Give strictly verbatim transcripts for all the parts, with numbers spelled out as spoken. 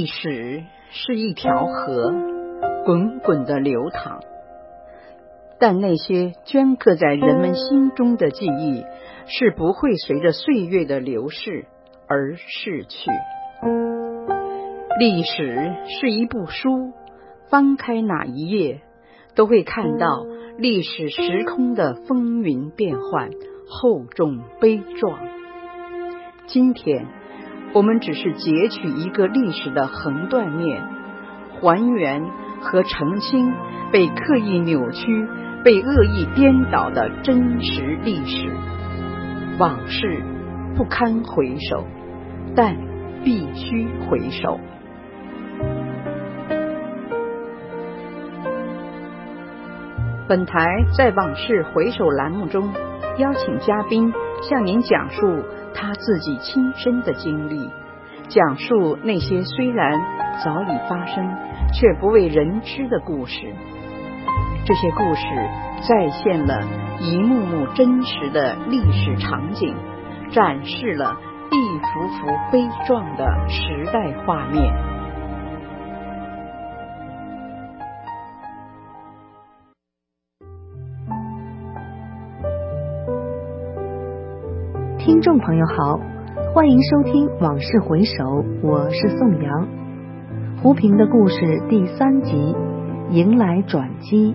历史是一条河，滚滚的流淌，但那些镌刻在人们心中的记忆是不会随着岁月的流逝而逝去。历史是一部书，翻开哪一页都会看到历史时空的风云变幻，厚重悲壮。今天我们只是截取一个历史的横断面，还原和澄清被刻意扭曲、被恶意颠倒的真实历史。往事不堪回首，但必须回首。本台在往事回首栏目中邀请嘉宾向您讲述他自己亲身的经历，讲述那些虽然早已发生却不为人知的故事。这些故事再现了一幕幕真实的历史场景，展示了一幅幅悲壮的时代画面。 听众朋友好，欢迎收听《往事回首》，我是宋阳。胡平的故事第三集，迎来转机。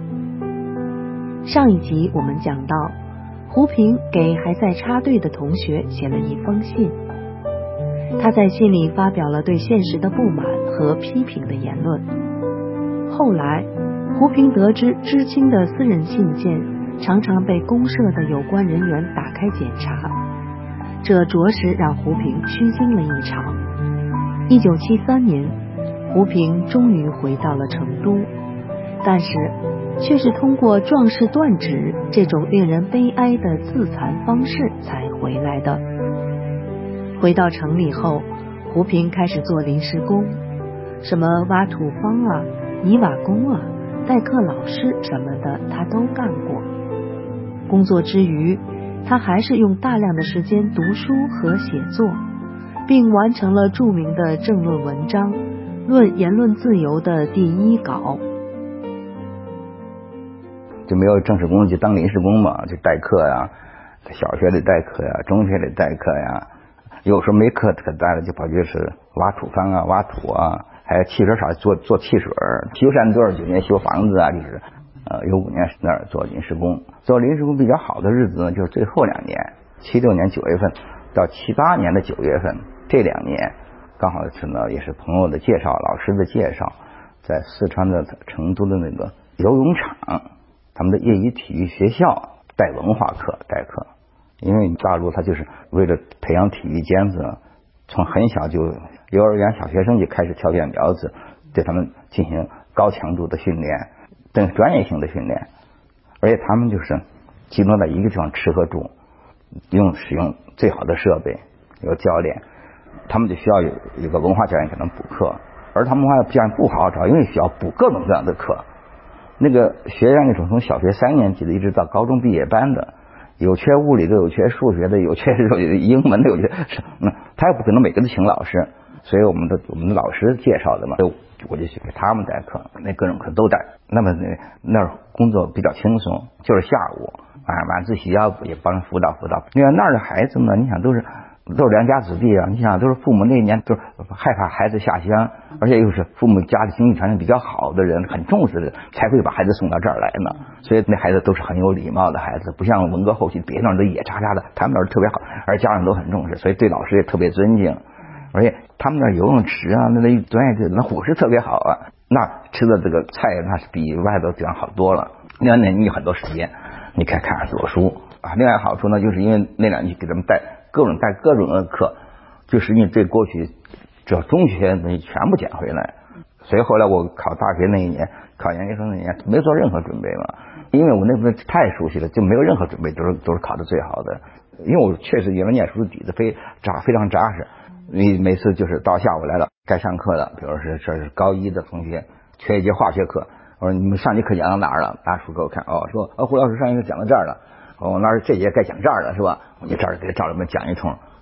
上一集我们讲到，胡平给还在插队的同学写了一封信，他在信里发表了对现实的不满和批评的言论。后来胡平得知知青的私人信件常常被公社的有关人员打开检查，这着实让胡平虚惊了一场。一九七三年，胡平终于回到了成都，但是却是通过壮士断指这种令人悲哀的自残方式才回来的。回到城里后，胡平开始做临时工，什么挖土方啊、泥瓦工啊、代课老师什么的他都干过。工作之余，他还是用大量的时间读书和写作，并完成了著名的政论文章《论言论自由》的第一稿。 就没有正式工，就当临时工嘛，就代课呀，小学里代课呀，中学里代课呀，有时候没课可代了，就跑去是挖土方啊、挖土啊，还有汽车厂做做汽水，修缮多少九年修房子啊，就是呃有五年那儿做临时工。做临时工比较好的日子呢，就是最后两年，七六年九月份到七八年的九月份，这两年刚好是呢，也是朋友的介绍、老师的介绍，在四川的成都的那个游泳场。他们的业余体育学校带文化课代课，因为大陆他就是为了培养体育尖子，从很小就幼儿园小学生就开始挑选苗子，对他们进行高强度的训练，更专业性的训练，而且他们就是集中在一个地方吃喝住，用使用最好的设备，有教练，他们就需要有一个文化教练给他们补课，而他们文化教练不好好找，因为需要补各种各样的课。那个学院那种从小学三年级的一直到高中毕业班的，有缺物理的，有缺数学的，有缺英文的，有缺，嗯，他也不可能每个都请老师，所以我们的我们的老师介绍的嘛，我就去给他们代课，那各种课都带。那么那那儿工作比较轻松，就是下午啊晚自习啊也帮人辅导辅导。因为那儿的孩子呢，你想都是。都是良家子弟啊！你想，都是父母那一年都是害怕孩子下乡，而且又是父母家里经济条件比较好的人，很重视的，才会把孩子送到这儿来呢。所以那孩子都是很有礼貌的孩子，不像文革后期别那儿都野叉叉的，他们那儿特别好，而家长都很重视，所以对老师也特别尊敬。而且他们那儿游泳池啊，那那专业那伙食特别好啊，那吃的这个菜那是比外头地方好多了。另外呢，你有很多时间，你可以看看做书啊。另外好处呢，就是因为那两年给他们带。各种带各种的课，就是你对过去只要中学东西全部捡回来。所以后来我考大学那一年，考研究生那一年没做任何准备嘛，因为我那部分太熟悉了，就没有任何准备，都是都是考的最好的。因为我确实原来念书的底子非扎非常扎实，你每次就是到下午来了该上课了，比如说这是高一的同学缺一节化学课，我说你们上节课讲到哪儿了？拿书给我看，哦，说哦胡老师上一课讲到这儿了。哦，那是这节该讲这儿了是吧？我就这儿给赵老们讲一通，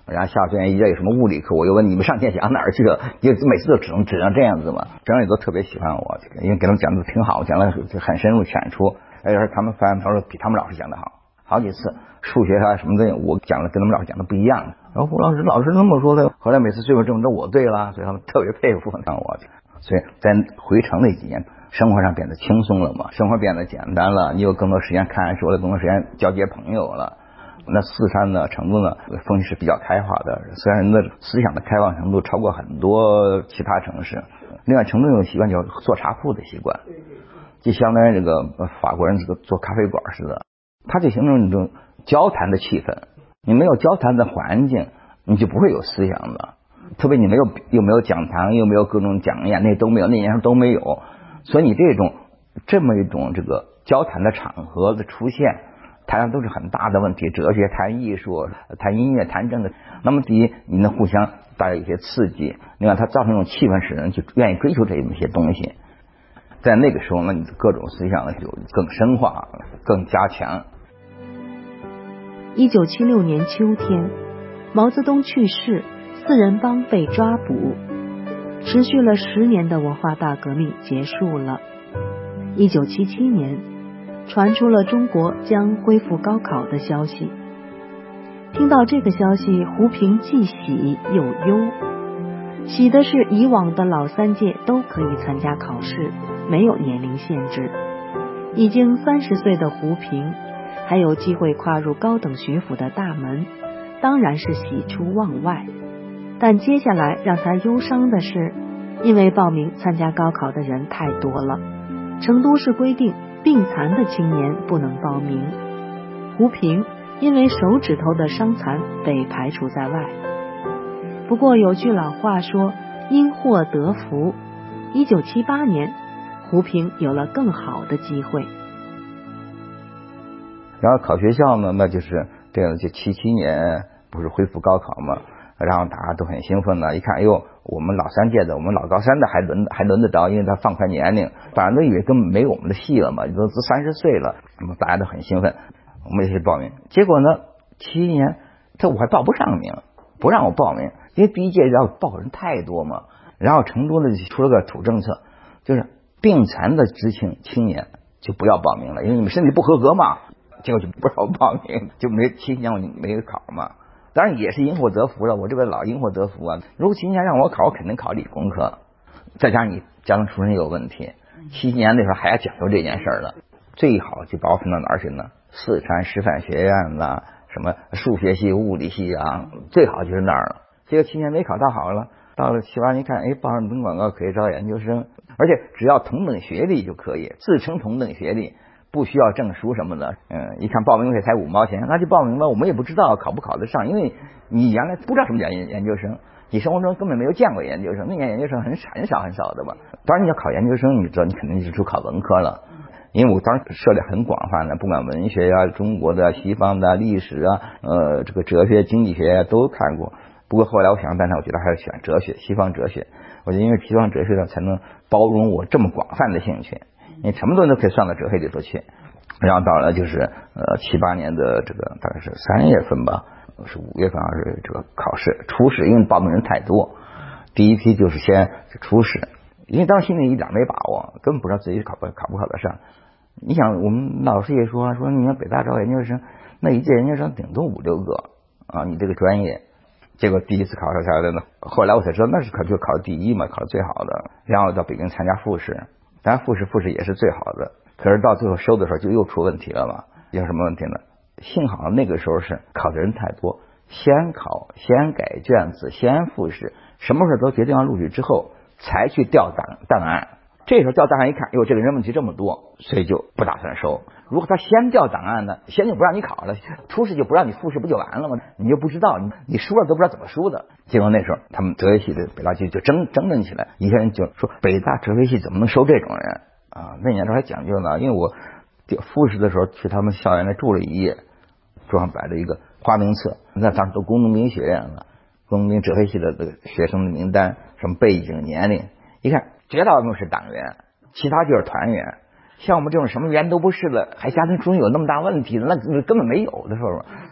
然后下学年一节有什么物理课，我又问你们上天想哪儿去了，就每次都只能只能这样子嘛。学生也都特别喜欢我，因为给他们讲的挺好，讲的很深入浅出，而且他们发现他说比他们老师讲的好，好几次数学啊什么的，我讲的跟他们老师讲的不一样。然后胡老师老师那么说的，后来每次最后证明都我对了，所以他们特别佩服让我。所以在回城那几年，生活上变得轻松了嘛，生活变得简单了，你有更多时间看书了，更多时间交接朋友了。那四川呢，成都呢，风气是比较开化的，虽然人的思想的开放程度超过很多其他城市。另外，成都有习惯叫做茶铺的习惯，就相当于这个法国人这个做咖啡馆似的，它就形成一种交谈的气氛。你没有交谈的环境，你就不会有思想的。特别你没有又没有讲堂，又没有各种讲演，那都没有，那年头都没有。所以你这种这么一种这个交谈的场合的出现，大家都是很大的问题，哲学谈艺术谈音乐谈政治。那么第一，你能互相大家有些刺激，另外它造成一种气氛，使人就愿意追求这一些东西。在那个时候呢，你各种思想呢就更深化更加强。 一九七六年秋天，毛泽东去世，四人帮被抓捕，持续了十年的文化大革命结束了。一九七七年传出了中国将恢复高考的消息。听到这个消息，胡平既喜又忧。喜的是以往的老三届都可以参加考试，没有年龄限制。已经三十岁的胡平还有机会跨入高等学府的大门，当然是喜出望外。但接下来让他忧伤的是，因为报名参加高考的人太多了，成都市规定病残的青年不能报名。胡平因为手指头的伤残被排除在外。不过有句老话说，因祸得福。一九七八年，胡平有了更好的机会。 然后考学校呢，那就是这样，就七七年不是恢复高考嘛，然后大家都很兴奋呢。一看，哎呦，我们老三届的，我们老高三的还轮还轮得着，因为他放宽年龄，反正都以为根本没有我们的戏了嘛，都都三十岁了，那么大家都很兴奋，我们也去报名。结果呢，七七年这我还报不上名，不让我报名，因为第一届要报人太多嘛。然后成都呢出了个土政策，就是病残的知青青年就不要报名了，因为你们身体不合格嘛。结果就不让我报名，就没七七年我没有考嘛。当然也是因祸得福了，我这个老因祸得福啊。如果七七年让我考，我肯定考理工科，再加上你家庭出身有问题，七七年那时候还要讲究这件事了。最好就把我分到哪儿去呢？四川师范学院啦，什么数学系物理系啊，最好就是那儿了。结果七七年没考到好了，到了七八年一看，哎，报上登广告可以招研究生，而且只要同等学历就可以，自称同等学历，不需要证书什么的。嗯，一看报名费才五毛钱，那就报名吧。我们也不知道考不考得上，因为你原来不知道什么叫研研究生，你生活中根本没有见过研究生，那年研究生很很少很少的吧。当然你要考研究生，你知道你肯定是去考文科了，因为我当时涉猎很广泛的，不管文学啊、中国的、西方的、历史啊、呃这个哲学、经济学都看过。不过后来我想了半天，我觉得还是选哲学，西方哲学。我觉得因为西方哲学呢，才能包容我这么广泛的兴趣，你什么东西都可以算到哲学里头去。然后到了就是呃七八年的这个大概是三月份吧，是五月份还是这个考试初试，因为报名人太多，第一批就是先初试，因为当时心里一点没把握，根本不知道自己考不考不考得上。你想我们老师也说说你们北大招研究生，那一届研究生顶多五六个啊，你这个专业。结果第一次考上下来呢，后来我才知道那是考就考第一嘛，考的最好的。然后到北京参加复试，当然复试复试也是最好的，可是到最后收的时候就又出问题了嘛。有什么问题呢？幸好那个时候是考的人太多，先考先改卷子先复试，什么事都决定要录取之后才去调档档案。这时候调档案一看，哟，这个人问题这么多，所以就不打算收。如果他先调档案呢，先就不让你考了，初试就不让你复试，不就完了吗？你就不知道，你你输了都不知道怎么输的。结果那时候他们哲学系的北大系就争争论起来，一些人就说北大哲学系怎么能收这种人啊？那年头还讲究呢，因为我复试的时候去他们校园里住了一夜，桌上摆着一个花名册，那当时都工农兵学院了，工农兵哲学系的这个学生的名单，什么背景年龄，一看绝大部分是党员，其他就是团员。像我们这种什么员都不是的，还家庭出身有那么大问题的，那根本没有的时候，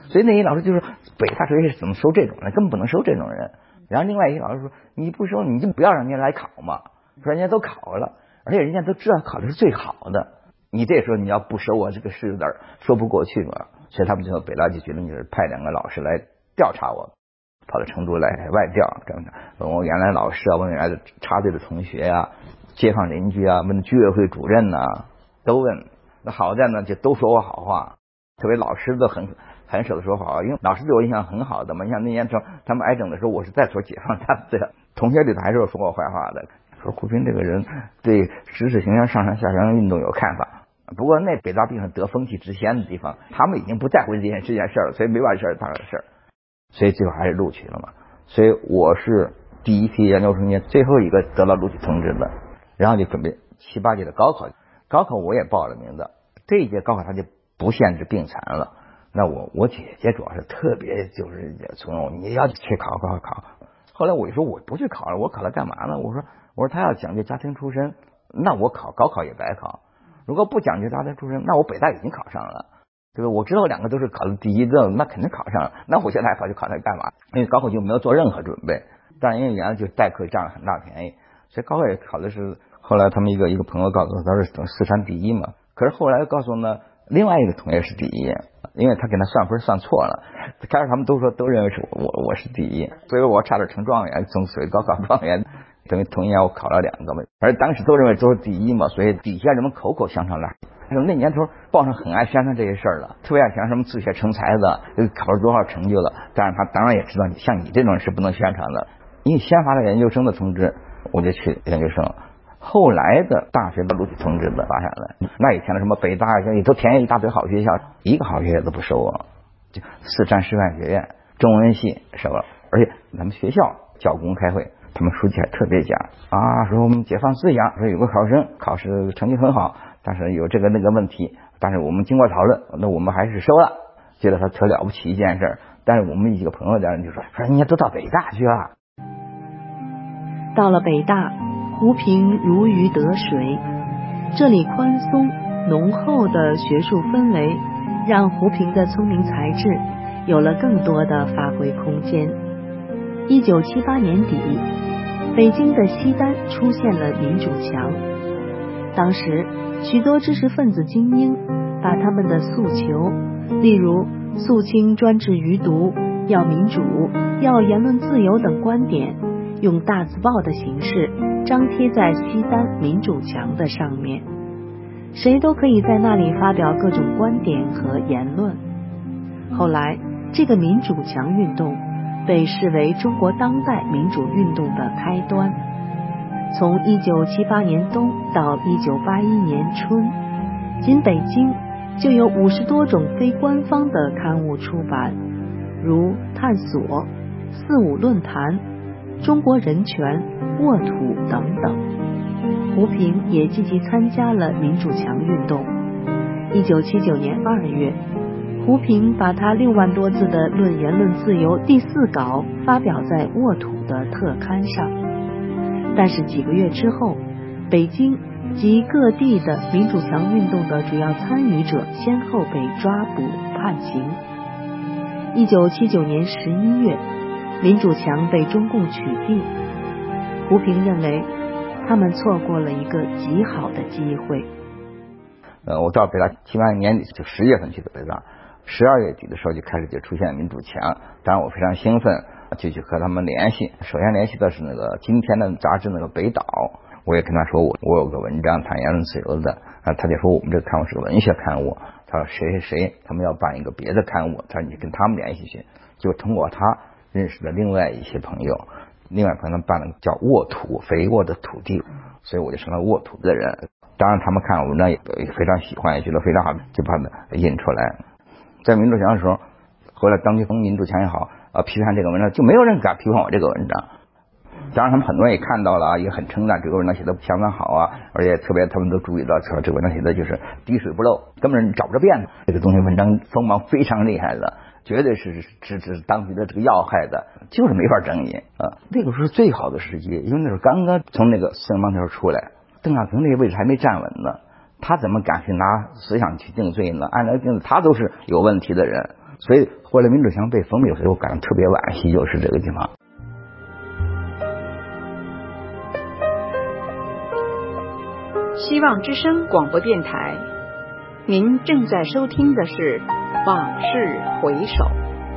所以那些老师就是北大学是怎么收这种人，根本不能收这种人。然后另外一些老师说，你不收你就不要让人家来考嘛，说人家都考了，而且人家都知道考的是最好的，你这时候你要不收我这个是有点说不过去嘛。所以他们最后北大就决定就是派两个老师来调查我，跑到成都来外调，这样的问我原来老师啊，问原来的插队的同学啊，街坊邻居啊，问居委会主任呐、啊，都问。那好在呢，就都说我好话，特别老师都很很舍得说好话，因为老师对我印象很好的嘛。你像那年时候他们挨整的时候，我是在所解放他的同学里头还是有说我坏话的，说胡平这个人对知识形象上上下乡运动有看法。不过那北大毕竟是得风气之先的地方，他们已经不在乎这件这件事了，所以没把这事儿当回事儿，所以最后还是录取了嘛。所以我是第一批研究生间最后一个得到录取通知的，然后就准备七八届的高考，高考我也报了名的，这一届高考他就不限制病残了。那我我姐姐主要是特别就是怂恿你要去考高考。后来我就说我不去考了，我考了干嘛呢？我说我说他要讲究家庭出身，那我考高考也白考。如果不讲究家庭出身，那我北大已经考上了，对吧？我知道两个都是考的第一个，那肯定考上了。那我现在还跑去考它干嘛？因为高考就没有做任何准备，但因为原来就代课占了很大便宜，所以高考也考的是。后来他们一个一个朋友告诉我，他是四川第一嘛。可是后来告诉我呢，另外一个同学是第一，因为他给他算分算错了。开始他们都说都认为是我我是第一，所以我差点成状元，从所谓高考状元。等于同一年我考了两个嘛，而当时都认为都是第一嘛，所以底下人们口口相传来。那年头报上很爱宣传这些事儿了，特别爱宣传什么自学成才的，考了多少成就了。但是他当然也知道，像你这种人是不能宣传的，因为先发了研究生的通知，我就去研究生。后来的大学的录取通知的发下来，那以前的什么北大也都填一大堆好学校，一个好学校都不收啊。就四川师范学院中文系收了，而且咱们学校教公开会。他们书记还特别讲啊，说我们解放思想，说有个考生考试成绩很好，但是有这个那个问题，但是我们经过讨论，那我们还是收了，觉得他特了不起一件事。但是我们几个朋友家人就说，说人家都到北大去了。 到了北大，胡平如鱼得水，这里宽松浓厚的学术氛围，让胡平的聪明才智有了更多的发挥空间。一九七八年底，北京的西单出现了民主墙。当时许多知识分子精英把他们的诉求，例如肃清专制余毒、要民主、要言论自由等观点，用大字报的形式张贴在西单民主墙的上面，谁都可以在那里发表各种观点和言论。后来这个民主墙运动被视为中国当代民主运动的开端。从一九七八年冬到一九八一年春，仅北京就有五十多种非官方的刊物出版，如探索、四五论坛、中国人权、沃土等等。胡平也积极参加了民主墙运动。一九七九年二月，胡平把他六万多字的《论言论自由》第四稿发表在沃土的特刊上。但是几个月之后，北京及各地的民主墙运动的主要参与者先后被抓捕判刑。一九七九年十一月，民主墙被中共取缔。胡平认为他们错过了一个极好的机会。 呃，我到北大七八年底就十月份去的北大，十二月底的时候就开始就出现民主墙，当然我非常兴奋，就去和他们联系。首先联系的是那个今天的杂志那个北岛，我也跟他说我我有个文章谈言论自由的，啊，他就说我们这个刊物是个文学刊物，他说谁谁谁他们要办一个别的刊物，他说你跟他们联系去。就通过他认识了另外一些朋友，另外朋友办了叫沃土，肥沃的土地，所以我就成了沃土的人。当然他们看我文章也非常喜欢，也觉得非常好，就把它印出来。在民主墙的时候，后来当局从民主墙也好啊，批判这个文章，就没有人敢批判我这个文章。当然他们很多人也看到了，也很称赞这个文章写的相当好啊，而且特别他们都注意到说这个文章写的就是滴水不漏，根本找不着辫子。这个东西文章锋芒非常厉害的，绝对是直指当局的这个要害的，就是没法争议啊。那个时候最好的时机，因为那时候刚刚从那个四人帮头出来，邓小平那个位置还没站稳呢，他怎么敢去拿思想去定罪呢？按来定他都是有问题的人， 所以后来民主墙被封闭的时候，我感到特别惋惜，就是这个地方。 希望之声广播电台，您正在收听的是《往事回首》。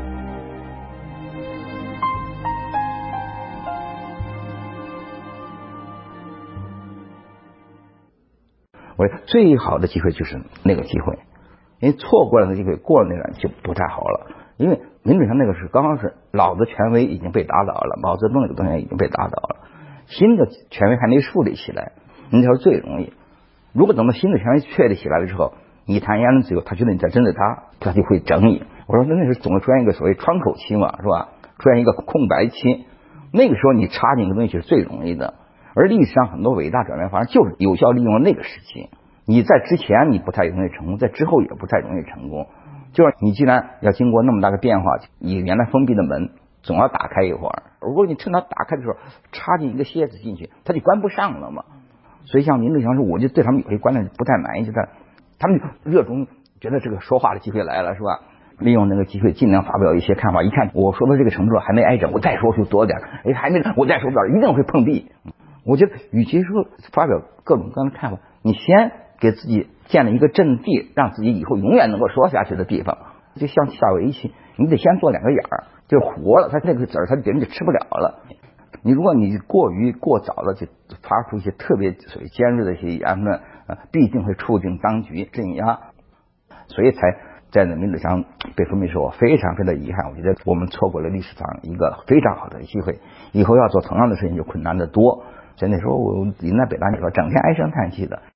我最好的机会就是那个机会，因为错过了那个机会，过了那个就不太好了。因为民主墙那个是刚刚是老的权威已经被打倒了，毛泽东那个东西已经被打倒了，新的权威还没树立起来，那条最容易。如果等到新的权威确立起来了之后，你谈言论自由，他觉得你在针对他，他就会整你。我说那时总会出现一个所谓窗口期嘛，是吧？出现一个空白期，那个时候你插进一个东西是最容易的。而历史上很多伟大转变方式就是有效利用了那个时期。你在之前你不太容易成功，在之后也不太容易成功。就是你既然要经过那么大的变化，你原来封闭的门总要打开一会儿。如果你趁它打开的时候插进一个楔子进去，它就关不上了嘛。所以像民主墙时，我就对他们有些观念不太满意，就是他们热衷觉得这个说话的机会来了，是吧？利用那个机会尽量发表一些看法。一看我说到这个程度还没挨着，我再说就多点，哎，还没我再说点，一定会碰壁。我觉得与其说发表各种各样的看法，你先给自己建了一个阵地，让自己以后永远能够说下去的地方。就像下围棋，你得先做两个眼儿，就是活了，它那个籽儿它别人就吃不了了。你如果你过于过早的就发出一些特别所谓尖锐的一些言论，呃，必定会触景当局镇压，所以才在那民主墙被封闭的时候，我非常非常的遗憾。我觉得我们错过了历史上一个非常好的机会，以后要做同样的事情就困难得多。所以那时候我临在北大里边，整天唉声叹气的。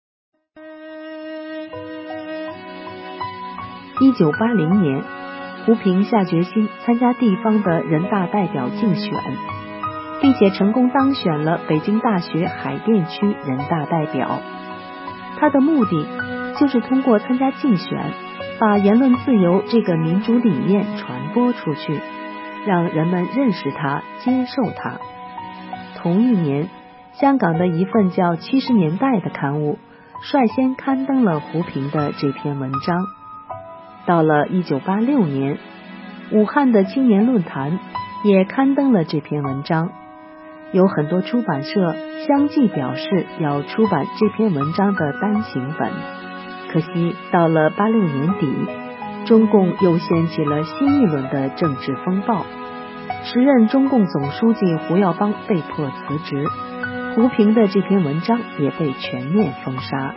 一九八零年，胡平下决心参加地方的人大代表竞选，并且成功当选了北京大学海淀区人大代表。他的目的就是通过参加竞选，把言论自由这个民主理念传播出去，让人们认识它，接受它。同一年，香港的一份叫《七十年代》的刊物率先刊登了胡平的这篇文章。到了一九八六年，武汉的青年论坛也刊登了这篇文章，有很多出版社相继表示要出版这篇文章的单行本。可惜到了八六年底，中共又掀起了新一轮的政治风暴，时任中共总书记胡耀邦被迫辞职，胡平的这篇文章也被全面封杀。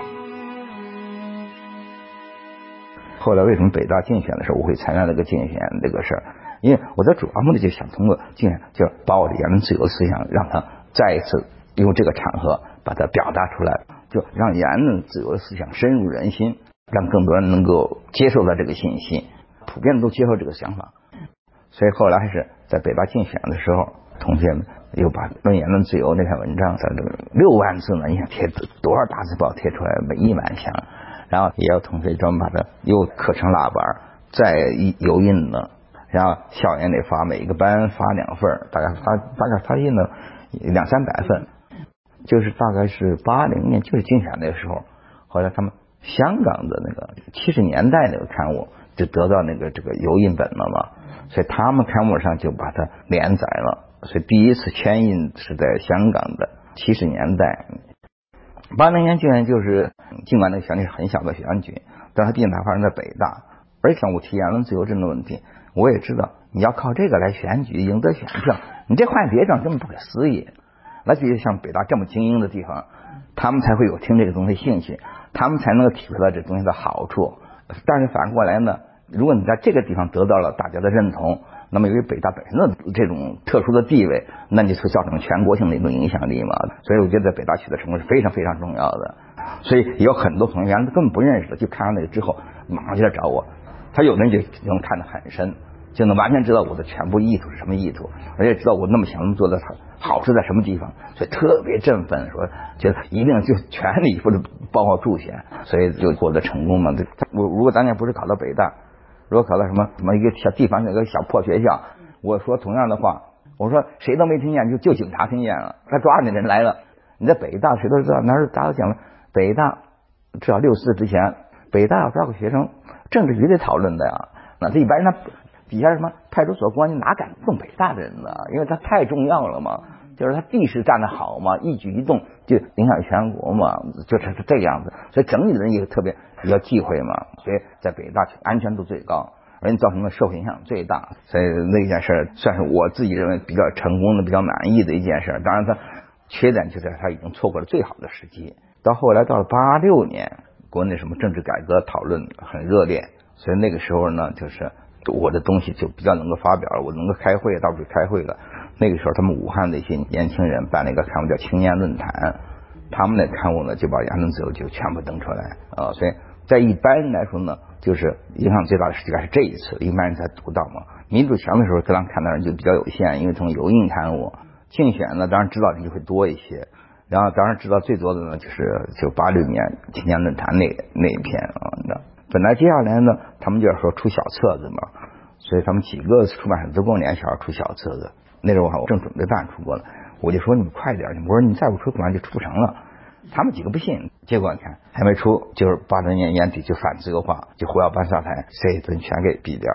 后来为什么北大竞选的时候我会参加这个竞选这个事儿？因为我的主要目的就想通过竞选，就把我的言论自由的思想，让它再一次用这个场合把它表达出来，就让言论自由的思想深入人心，让更多人能够接受到这个信息，普遍都接受这个想法。所以后来还是在北大竞选的时候，同学们又把论言论自由那篇文章在这个六万字呢，你想贴多少大字报贴出来，每一万箱。然后也有同学专门把它又刻成蜡板，再油印了，然后校园里发，每一个班发两份，大概发大概发印了两三百份，就是大概是八零年，就是竞选那个时候。后来他们香港的那个七十年代那个刊物就得到那个这个油印本了嘛，所以他们刊物上就把它连载了，所以第一次签印是在香港的七十年代。八零年竞选就是尽管那个选举是很小的选举，但是它毕竟它发生在北大，而且我提言论自由这个问题，我也知道你要靠这个来选举赢得选票，你这换别地方根本不可思议。那比如像北大这么精英的地方，他们才会有听这个东西兴趣，他们才能够体会到这东西的好处。但是反过来呢，如果你在这个地方得到了大家的认同，那么由于北大本身的这种特殊的地位，那你会造成全国性的一种影响力嘛。所以我觉得在北大取得成功是非常非常重要的。所以有很多同学原来根本不认识的，就看到那个之后马上就来找我，他有的人就能看得很深，就能完全知道我的全部意图是什么意图，而且知道我那么想那么做的好处在什么地方，所以特别振奋，说觉得一定就全力以赴的帮我助选，所以就获得成功嘛。我如果当年不是考到北大，如果考到什么什么一个小地方有个小破学校，我说同样的话，我说谁都没听见，就就警察听见了，他抓你的人来了。你在北大谁都知道，那时候大家都讲了，北大至少六四之前，北大要招个学生，政治局得讨论的呀。 那这一般人他底下什么派出所公安哪敢动北大的人呢？因为他太重要了嘛，就是他地势站得好嘛，一举一动就影响全国嘛，就是这个样子。所以整体的人也特别比较忌讳嘛，所以在北大安全度最高，而且造成的社会影响最大。所以那件事算是我自己认为比较成功的、比较满意的一件事。当然，他缺点就是他已经错过了最好的时机。到后来到了八六年，国内什么政治改革讨论很热烈，所以那个时候呢，就是我的东西就比较能够发表了，我能够开会，到处开会了。那个时候，他们武汉的一些年轻人办了一个刊物叫青年论坛，他们的刊物呢就把言论自由就全部登出来啊、呃。所以在一般人来说呢，就是影响最大的实际上是这一次，一般人才读到嘛。民主强的时候，刚看到人就比较有限，因为从油印刊物竞选呢，当然知道的就会多一些。然后当然知道最多的呢，就是就八六年青年论坛那那一篇啊。本来接下来呢，他们就要说出小册子嘛，所以他们几个出版社都跟我联系要出小册子。那时候我正准备办出国了，我就说你们快点，我说你再不出可能就出不成了。他们几个不信，结果你看还没出，就是八六年年底就反自由化，就胡耀邦上台，这一顿全给毙掉。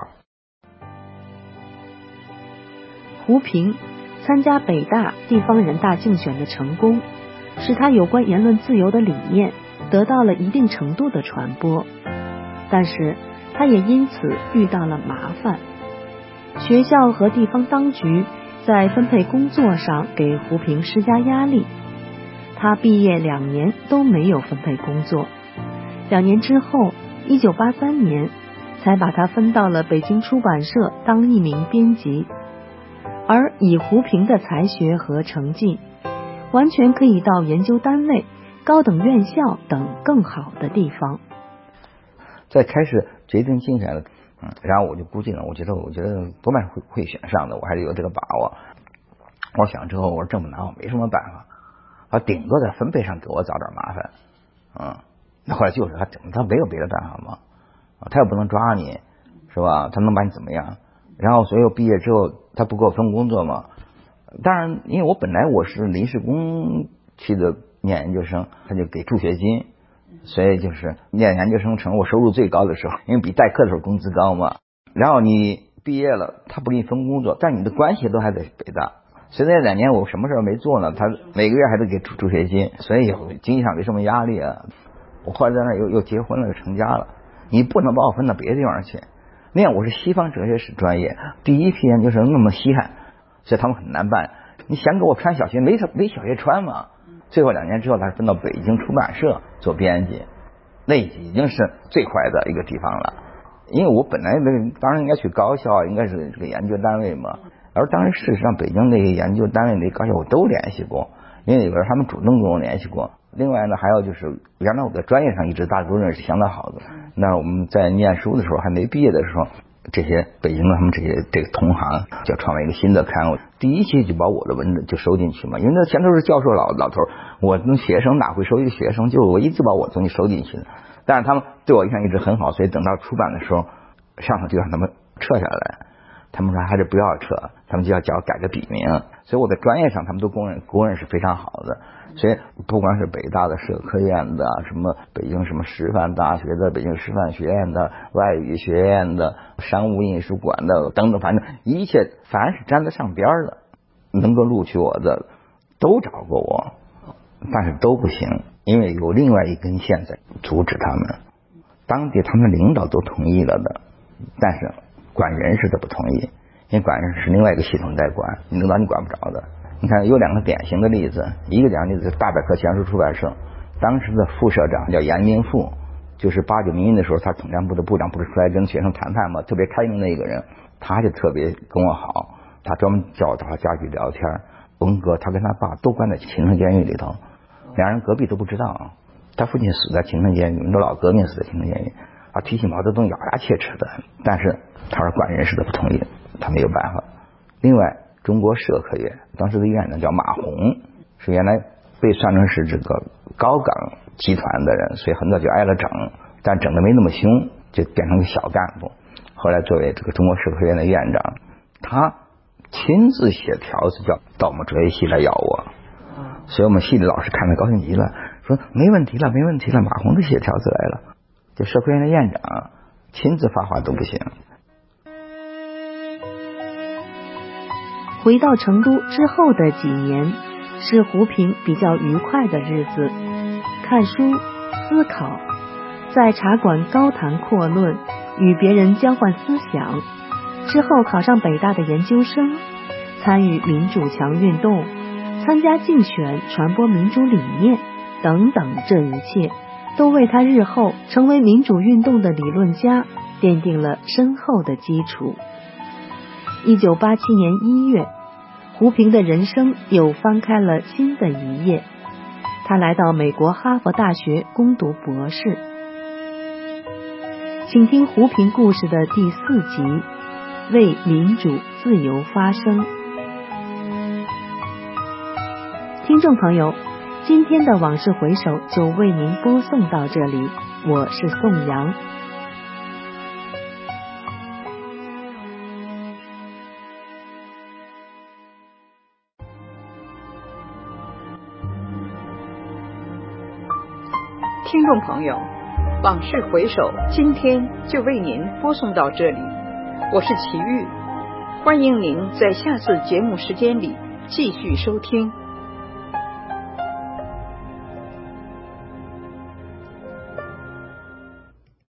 胡平参加北大地方人大竞选的成功，使他有关言论自由的理念得到了一定程度的传播，但是他也因此遇到了麻烦。学校和地方当局在分配工作上给胡平施加压力，他毕业两年都没有分配工作。两年之后，一九八三年才把他分到了北京出版社当一名编辑。而以胡平的才学和成绩，完全可以到研究单位、高等院校等更好的地方。 在开始决定竞选的，嗯，然后我就估计了，我觉得我觉得多半会会选上的，我还是有这个把握。我想之后，我说这么难，我没什么办法，啊，顶多在分配上给我找点麻烦，嗯，那后来就是他怎么他没有别的办法吗？啊，他也不能抓你，是吧？他能把你怎么样？然后所以我毕业之后，他不给我分工作嘛。当然，因为我本来我是临时工去的念研究生，他就给助学金，所以就是念研究生成我收入最高的时候，因为比代课的时候工资高嘛。然后你毕业了，他不给你分工作，但你的关系都还在北大。所以那两年我什么事没做呢，他每个月还得给助助学金，所以经济上没什么压力啊。我后来在那又又结婚了，成家了。你不能把我分到别的地方去。那样我是西方哲学史专业，第一批研究生那么稀罕，所以他们很难办。你想给我穿小鞋，没没小鞋穿嘛。最后两年之后，他分到北京出版社做编辑，那已经是最坏的一个地方了。因为我本来那当然应该去高校，应该是这个研究单位嘛。而当然事实上，北京那些研究单位、那高校我都联系过，因为有人他们主动跟我联系过。另外呢，还有就是原来我在专业上一直大家都认识相当好的。那我们在念书的时候，还没毕业的时候，这些北京的他们这些这个同行就创办一个新的刊物，第一期就把我的文字就收进去嘛，因为那全都是教授老老头，我跟学生哪会收一个学生，就我一直把我东西收进去的。但是他们对我印象一直很好，所以等到出版的时候，上头就让他们撤下来。他们说还是不要撤，他们就要叫我改个笔名，所以我在专业上他们都公认公认是非常好的。所以不光是北大的社科院的，什么北京什么师范大学的、北京师范学院的、外语学院的、商务印书馆的等等，反正一切凡是沾得上边的，能够录取我的都找过我，但是都不行，因为有另外一根线在阻止他们。当地他们领导都同意了的，但是管人事的不同意，因为管人事是另外一个系统在管，你领导你管不着的。你看有两个典型的例子，一个讲例子是大百科全书出版社，当时的副社长叫严明富，就是八九民运的时候，他统战部的部长不是出来跟学生谈判嘛，特别开明的一个人，他就特别跟我好，他专门叫我到他家去聊天。文革他跟他爸都关在秦城监狱里头，两人隔壁都不知道，他父亲死在秦城监狱，你说老革命死在秦城监狱，啊，提起毛泽东咬牙切齿的，但是他说管人事的不同意，他没有办法。另外中国社科院当时的院长叫马洪，是原来被算成是这个高岗集团的人，所以很早就挨了整，但整的没那么凶，就变成个小干部。后来作为这个中国社科院的院长，他亲自写条子叫到我们哲学系来要我，所以我们系里老师看得高兴极了，说没问题了没问题了，马洪都写条子来了，就社科院的院长亲自发话都不行。 回到成都之后的几年，是胡平比较愉快的日子，看书、思考，在茶馆高谈阔论，与别人交换思想。之后考上北大的研究生，参与民主墙运动，参加竞选，传播民主理念等等，这一切都为他日后成为民主运动的理论家奠定了深厚的基础。一九八七年一月，胡平的人生又翻开了新的一页，他来到美国哈佛大学攻读博士。请听胡平故事的第四集，为民主自由发声。听众朋友，今天的往事回首就为您播送到这里，我是宋阳。 听众朋友，往事回首今天就为您播送到这里，我是齐豫，欢迎您在下次节目时间里继续收听。